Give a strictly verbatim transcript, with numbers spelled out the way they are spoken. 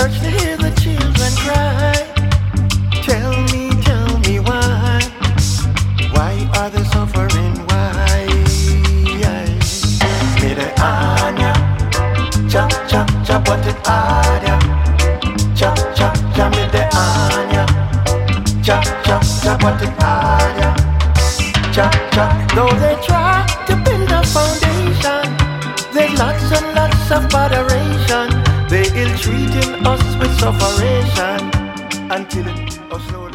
to hear the children cry. Tell me, tell me why. Why are they suffering? Why? Me the anya, cha cha cha, what it anya, cha cha cha, me the anya, cha cha cha, what it anya, cha cha. Though they try to build a foundation, there's lots and lots of botheration. They ill treating us with sufferation until it us slowly.